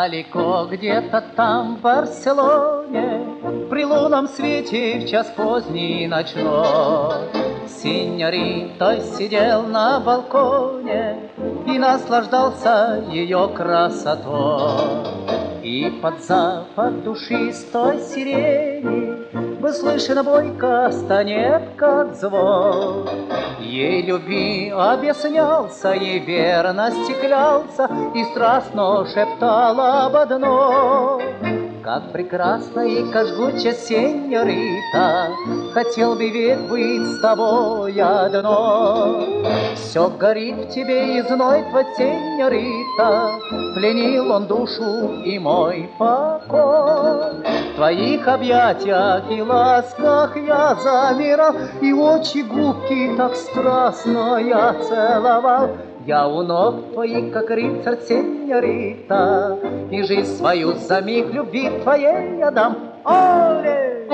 Далеко где-то там, в Барселоне, при лунном свете в час поздний ночной, синьорита сидел на балконе и наслаждался ее красотой. И под запах душистой сирени был слышен бойко станет, как звон. Ей любви объяснялся, ей верности клялся и страстно шептал об одном. Как прекрасна и как жгуча, сеньорита, хотел бы век быть с тобой одно. Все горит в тебе и зной твой, сеньорита, пленил он душу и мой покой. В твоих объятиях и ласках я замирал, и очи губки так страстно я целовал. Я у ног твоих, как рыцарь, сеньорита, и жизнь свою за миг любви твоей я дам. Оле!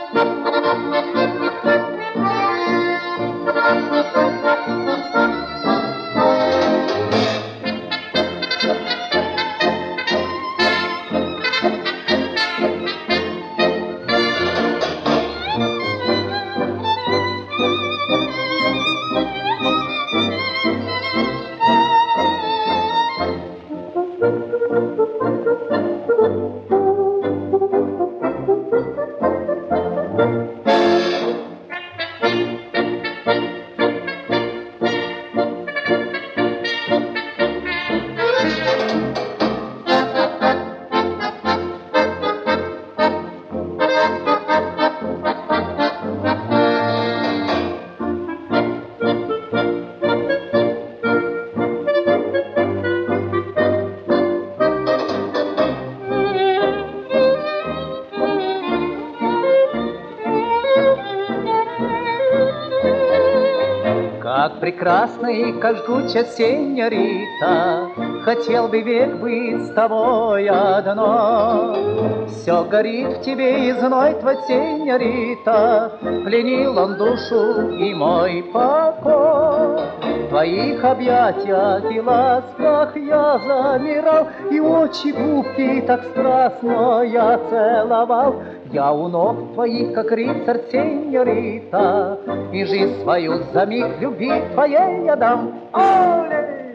Как прекрасна и как жгуча, сеньорита, хотел бы век быть с тобой одно. Все горит в тебе и зной твой, сеньорита, пленил он душу и мой покой. В твоих объятиях и ласках я замирал, и очи губки так страстно я целовал. Я у ног твоих, как рыцарь, сеньорита, и жизнь свою за миг любви твоей я дам. Оле!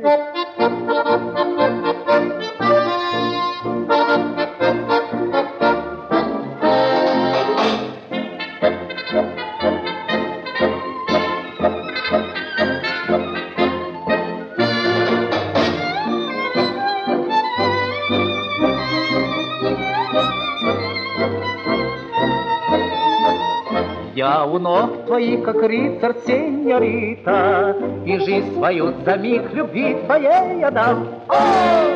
Я у ног твоих, как рыцарь, сеньорита, и жизнь свою за миг любви твоей я дам.